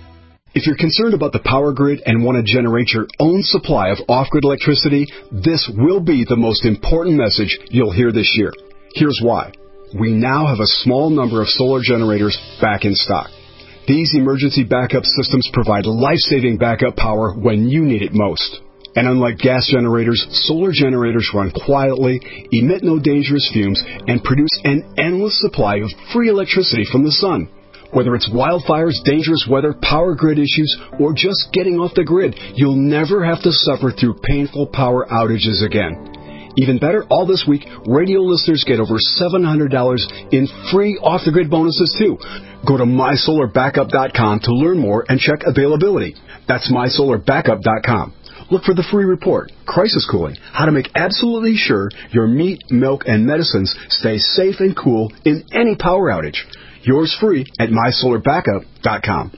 If you're concerned about the power grid and want to generate your own supply of off-grid electricity, this will be the most important message you'll hear this year. Here's why. We now have a small number of solar generators back in stock. These emergency backup systems provide life-saving backup power when you need it most. And unlike gas generators, solar generators run quietly, emit no dangerous fumes, and produce an endless supply of free electricity from the sun. Whether it's wildfires, dangerous weather, power grid issues, or just getting off the grid, you'll never have to suffer through painful power outages again. Even better, all this week, radio listeners get over seven hundred dollars in free off-the-grid bonuses, too. Go to my solar backup dot com to learn more and check availability. That's my solar backup dot com. Look for the free report, Crisis Cooling, how to make absolutely sure your meat, milk, and medicines stay safe and cool in any power outage. Yours free at my solar backup dot com.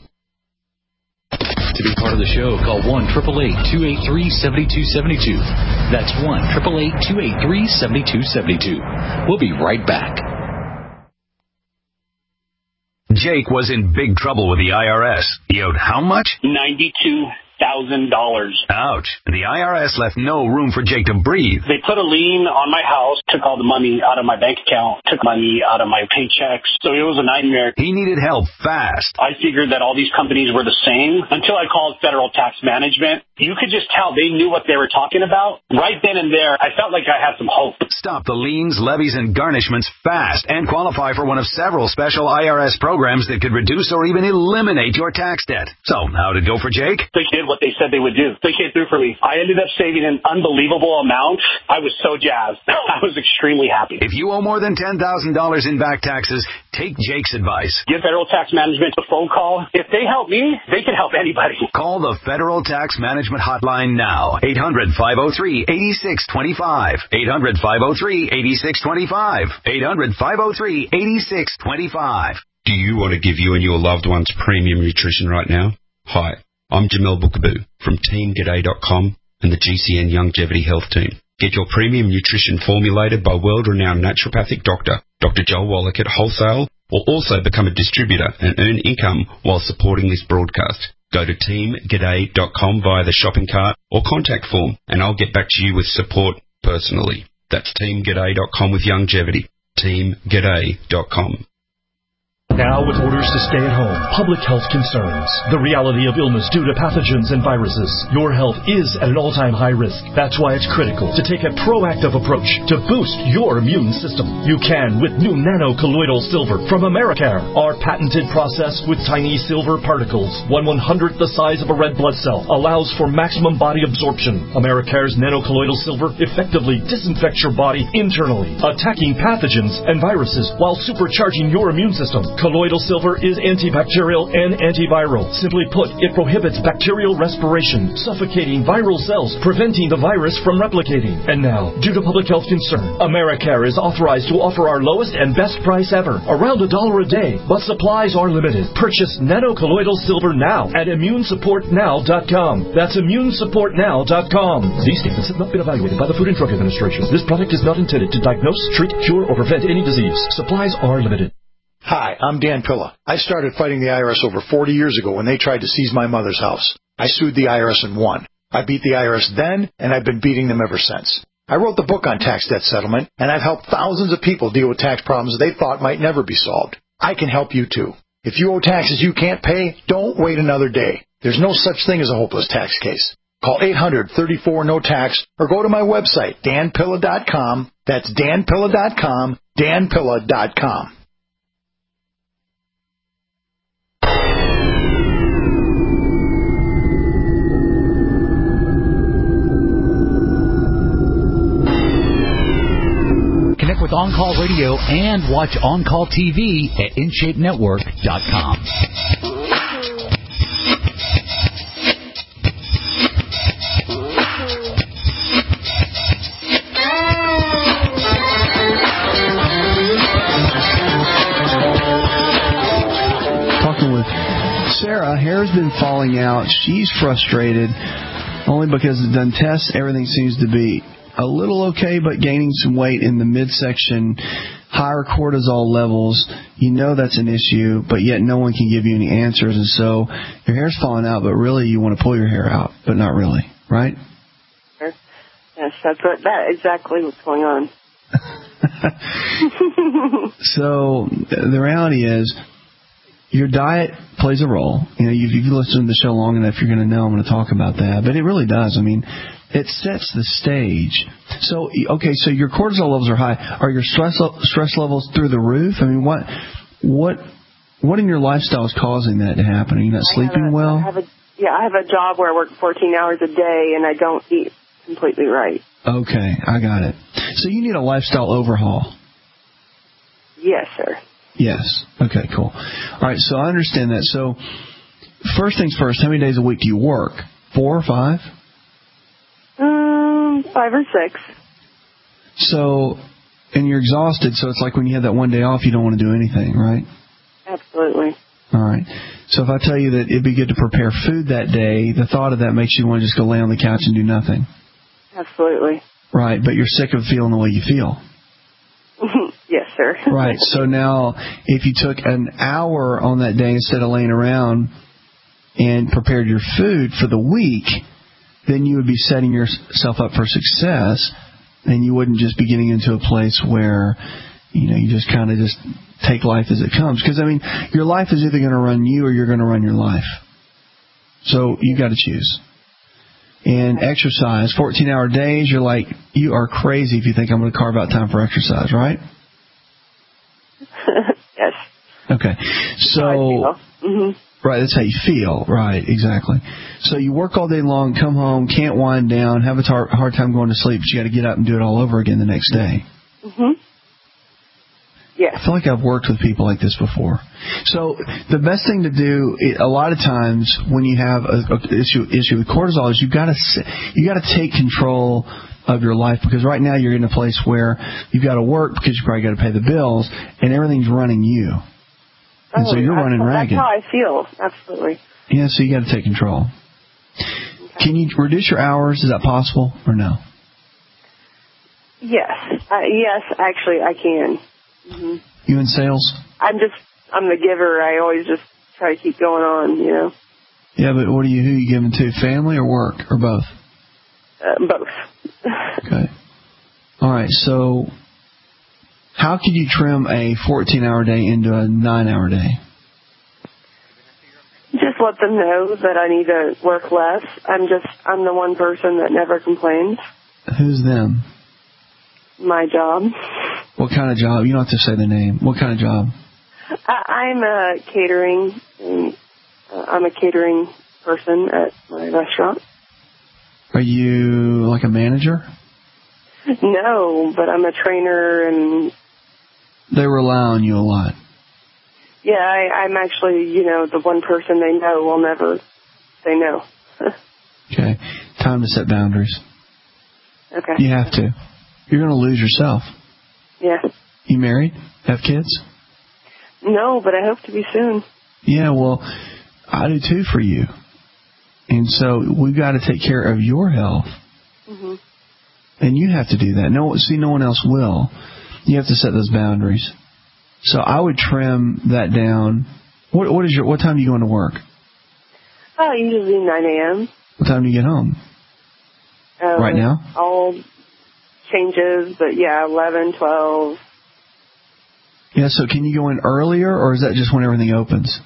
To be part of the show, call one eight eight eight, two eight three, seven two seven two. That's one eight eight eight, two eight three, seven two seven two. We'll be right back. Jake was in big trouble with the I R S. He owed how much? ninety-two thousand dollars. Ouch. The I R S left no room for Jake to breathe. They put a lien on my house, took all the money out of my bank account, took money out of my paychecks. So it was a nightmare. He needed help fast. I figured that all these companies were the same until I called Federal Tax Management. You could just tell they knew what they were talking about. Right then and there, I felt like I had some hope. Stop the liens, levies, and garnishments fast and qualify for one of several special I R S programs that could reduce or even eliminate your tax debt. So, how'd it go for Jake? They did what they said they would do. They came through for me. I ended up saving an unbelievable amount. I was so jazzed. I was extremely happy. If you owe more than ten thousand dollars in back taxes, take Jake's advice. Give Federal Tax Management a phone call. If they help me, they can help anybody. Call the Federal Tax Management Hotline now. eight hundred, five oh three, eight six two five. eight hundred, five oh three, eight six two five. eight hundred, five oh three, eight six two five. Do you want to give you and your loved ones premium nutrition right now? Hi, I'm Jamel Bookaboo from Team G'day dot com and the G C N Longevity Health Team. Get your premium nutrition formulated by world-renowned naturopathic doctor, Doctor Joel Wallach at Wholesale, or also become a distributor and earn income while supporting this broadcast. Go to Team G'day dot com via the shopping cart or contact form, and I'll get back to you with support personally. That's Team G'day dot com with Longevity. Team G'day dot com. Now, with orders to stay at home, public health concerns, the reality of illness due to pathogens and viruses, your health is at an all-time high risk. That's why it's critical to take a proactive approach to boost your immune system. You can with new nano-colloidal silver from Americare. Our patented process with tiny silver particles, one one-hundredth the size of a red blood cell, allows for maximum body absorption. Americare's nano-colloidal silver effectively disinfects your body internally, attacking pathogens and viruses while supercharging your immune system. Colloidal silver is antibacterial and antiviral. Simply put, it prohibits bacterial respiration, suffocating viral cells, preventing the virus from replicating. And now, due to public health concern, Americare is authorized to offer our lowest and best price ever, around a dollar a day, but supplies are limited. Purchase nanocolloidal silver now at immune support now dot com. That's immune support now dot com. These statements have not been evaluated by the Food and Drug Administration. This product is not intended to diagnose, treat, cure, or prevent any disease. Supplies are limited. Hi, I'm Dan Pilla. I started fighting the I R S over forty years ago when they tried to seize my mother's house. I sued the I R S and won. I beat the I R S then, and I've been beating them ever since. I wrote the book on tax debt settlement, and I've helped thousands of people deal with tax problems they thought might never be solved. I can help you too. If you owe taxes you can't pay, don't wait another day. There's no such thing as a hopeless tax case. Call eight hundred, thirty-four, no tax or go to my website, dan pilla dot com. That's dan pilla dot com, dan pilla dot com. Connect with On Call Radio and watch On Call T V at in shape network dot com. Talking with Sarah, hair's been falling out. She's frustrated only because it's done tests. Everything seems to be a little okay, but gaining some weight in the midsection, higher cortisol levels. You know that's an issue, but yet no one can give you any answers. And so your hair's falling out, but really you want to pull your hair out, but not really, right? Yes, that's what, that exactly what's going on. So the reality is your diet plays a role. You know, if you've listened to the show long enough, you're going to know I'm going to talk about that. But it really does. I mean, it sets the stage. So, okay, so your cortisol levels are high. Are your stress stress levels through the roof? I mean, what what what in your lifestyle is causing that to happen? Are you not sleeping I a, well? I have a, yeah, I have a job where I work fourteen hours a day, and I don't eat completely right. Okay, I got it. So you need a lifestyle overhaul. Yes, sir. Yes. Okay, cool. All right, so I understand that. So first things first, how many days a week do you work? Four or five? Um, five or six. So, and you're exhausted, so it's like when you have that one day off, you don't want to do anything, right? Absolutely. All right. So if I tell you that it'd be good to prepare food that day, the thought of that makes you want to just go lay on the couch and do nothing. Absolutely. Right, but you're sick of feeling the way you feel. Yes, sir. Right. So now, if you took an hour on that day instead of laying around and prepared your food for the week, then you would be setting yourself up for success, and you wouldn't just be getting into a place where, you know, you just kind of just take life as it comes. Because, I mean, your life is either going to run you or you're going to run your life. So you got to choose. And exercise, fourteen-hour days, you're like, you are crazy if you think I'm going to carve out time for exercise, right? Yes. Okay. So, mm-hmm. Right, that's how you feel. Right, exactly. So you work all day long, come home, can't wind down, have a tar- hard time going to sleep, but you got to get up and do it all over again the next day. Mm-hmm. Yeah. I feel like I've worked with people like this before. So the best thing to do, a lot of times when you have a, a issue issue with cortisol, is you got to you got to take control of your life, because right now you're in a place where you've got to work because you probably got to pay the bills, and everything's running you, and oh, so you're running ragged. That's how I feel. Absolutely. Yeah, so you got to take control. Okay. Can you reduce your hours? Is that possible or no? Yes. Uh, yes, actually, I can. Mm-hmm. You in sales? I'm just, I'm the giver. I always just try to keep going on, you know. Yeah, but what are you, who are you giving to? Family or work or both? Uh, both. Okay. All right, so how could you trim a fourteen-hour day into a nine-hour day? Just let them know that I need to work less. I'm just, I'm the one person that never complains. Who's them? My job. What kind of job? You don't have to say the name. What kind of job? I, I'm a catering. Uh, I'm a catering person at my restaurant. Are you like a manager? No, but I'm a trainer, and they rely on you a lot. Yeah, I, I'm actually, you know, the one person they know will never say no. Okay. Time to set boundaries. Okay. You have to. You're going to lose yourself. Yeah. You married? Have kids? No, but I hope to be soon. Yeah, well, I do too for you. And so we've got to take care of your health. Mm-hmm. And you have to do that. No, see, no one else will. You have to set those boundaries. So I would trim that down. What, what is your? What time do you go into work? Oh, usually nine a.m. What time do you get home? Um, right now? All changes, but yeah, eleven, twelve. Yeah, so can you go in earlier, or is that just when everything opens?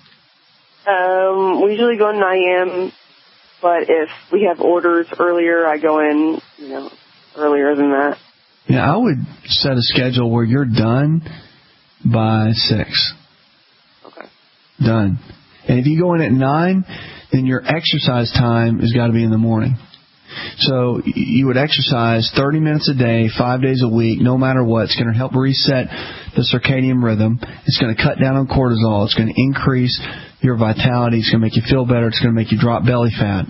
Um, we usually go in nine a.m., but if we have orders earlier, I go in, you know, earlier than that. Yeah, I would set a schedule where you're done by six. Okay. Done. And if you go in at nine, then your exercise time has got to be in the morning. So you would exercise thirty minutes a day, five days a week, no matter what. It's going to help reset the circadian rhythm. It's going to cut down on cortisol. It's going to increase your vitality. It's going to make you feel better. It's going to make you drop belly fat.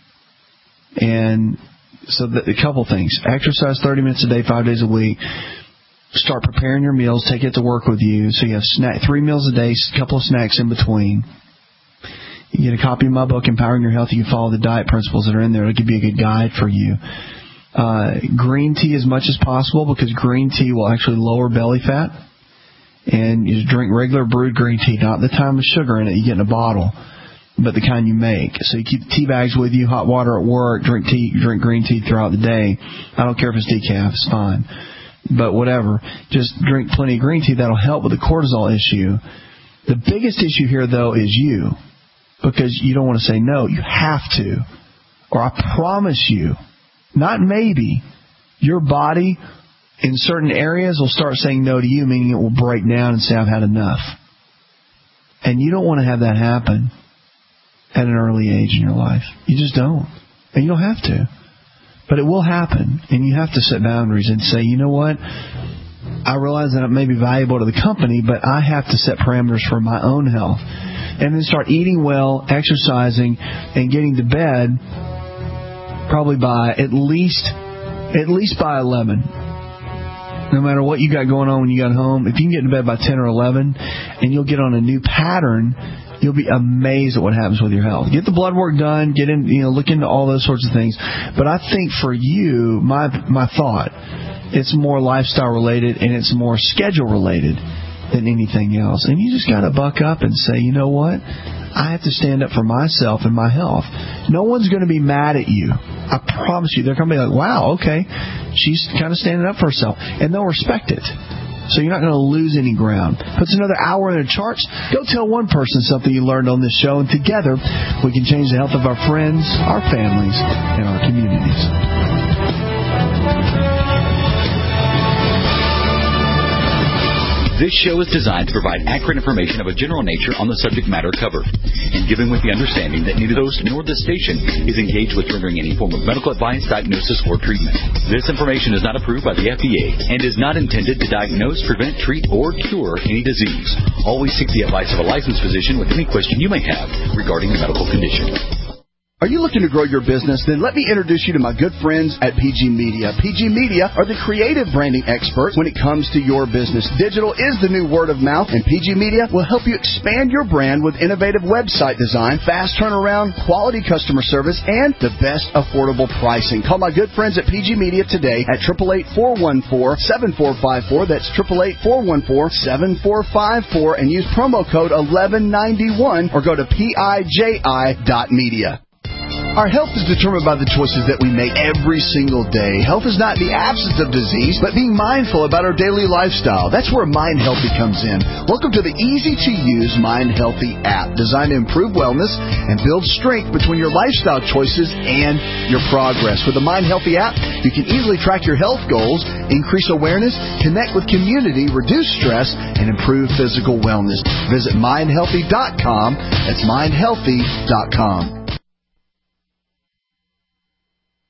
And so the, a couple things. Exercise thirty minutes a day, five days a week. Start preparing your meals. Take it to work with you. So you have snack, three meals a day, a couple of snacks in between. You get a copy of my book, Empowering Your Health. You can follow the diet principles that are in there. It'll give you a good guide for you. Uh, green tea as much as possible, because green tea will actually lower belly fat. And you drink regular brewed green tea, not the time with sugar in it you get in a bottle, but the kind you make. So you keep tea bags with you, hot water at work, drink tea, drink green tea throughout the day. I don't care if it's decaf, it's fine. But whatever, just drink plenty of green tea. That'll help with the cortisol issue. The biggest issue here, though, is you. Because you don't want to say no. You have to. Or I promise you, not maybe, your body in certain areas will start saying no to you, meaning it will break down and say, I've had enough. And you don't want to have that happen at an early age in your life. You just don't. And you don't have to. But it will happen. And you have to set boundaries and say, you know what? I realize that it may be valuable to the company, but I have to set parameters for my own health. And then start eating well, exercising, and getting to bed probably by at least at least by eleven. No matter what you got going on when you got home, if you can get to bed by ten or eleven, and you'll get on a new pattern, you'll be amazed at what happens with your health. Get the blood work done, get in, you know, look into all those sorts of things. But I think for you, my my thought, it's more lifestyle related and it's more schedule related than anything else. And you just got to buck up and say, you know what? I have to stand up for myself and my health. No one's going to be mad at you. I promise you. They're going to be like, wow, okay, she's kind of standing up for herself. And they'll respect it. So you're not going to lose any ground. Puts another hour in the charts. Go tell one person something you learned on this show, and together we can change the health of our friends, our families, and our communities. This show is designed to provide accurate information of a general nature on the subject matter covered, and given with the understanding that neither host nor this station is engaged with rendering any form of medical advice, diagnosis, or treatment. This information is not approved by the F D A and is not intended to diagnose, prevent, treat, or cure any disease. Always seek the advice of a licensed physician with any question you may have regarding a medical condition. Are you looking to grow your business? Then let me introduce you to my good friends at P G Media. P G Media are the creative branding experts when it comes to your business. Digital is the new word of mouth, and P G Media will help you expand your brand with innovative website design, fast turnaround, quality customer service, and the best affordable pricing. Call my good friends at P G Media today at eight eight eight, four one four, seven four five four. That's eight eight eight, four one four, seven four five four, and use promo code eleven ninety-one or go to P I J I dot media. Our health is determined by the choices that we make every single day. Health is not the absence of disease, but being mindful about our daily lifestyle. That's where Mind Healthy comes in. Welcome to the easy-to-use Mind Healthy app, designed to improve wellness and build strength between your lifestyle choices and your progress. With the Mind Healthy app, you can easily track your health goals, increase awareness, connect with community, reduce stress, and improve physical wellness. Visit mind healthy dot com. That's mind healthy dot com.